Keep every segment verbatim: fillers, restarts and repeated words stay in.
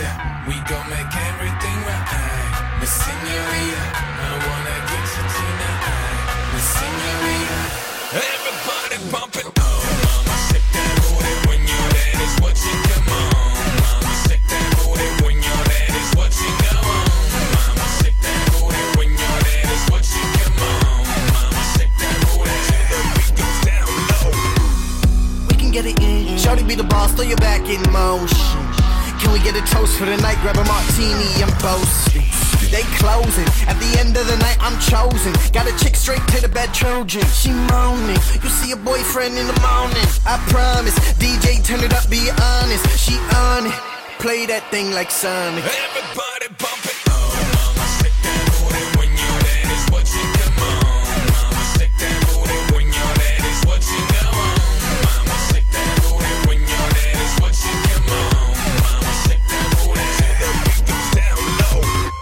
senorita, we gon' make everything right. Miss Senorita, I wanna get you tonight. Miss Senorita, everybody bumping. Oh, mama, shake that booty when you're dead is what you come on. Mama, shake that booty when you're dead is what you go on. Mama, shake that booty when you're dead is what you come on. Mama, shake that booty till the beat goes down low. We can get it in. Shorty be the boss, throw your back in motion. Can we get a toast for the night? Grab a martini and boasting. They closing. At the end of the night, I'm chosen. Got a chick straight to the bed Trojan. She moaning. You see a boyfriend in the morning. I promise. D J, turn it up, be honest. She on it. Play that thing like Sonic. Everybody bump it. Oh, mama, shake that booty when you're dead is what you come on. Mama, shake that booty when you're dead is what you go on. Mama, shake that booty when you're dead is what you come on. Mama, shake that booty till the beat goes down low.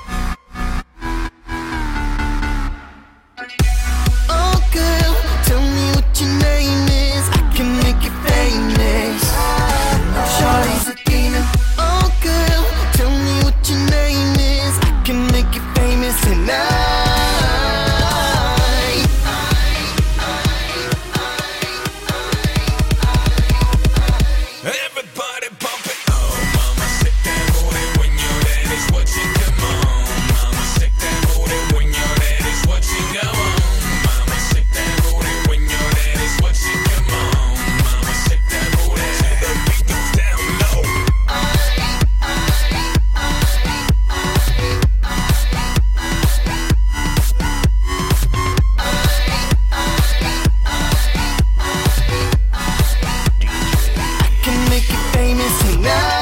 Oh girl, tell me what your name is. I can make you famous. Shawty's a demon. Oh girl, tell me what your name is. I can make you famous tonight. Everybody bump it. Oh, mama, shake that booty when you're dead is what you come on. Mama, shake that booty when you're dead is what you go on. Mama, shake that booty when you're dead is what you come on. Mama, shake that booty till the beat goes down low. I can make you famous tonight.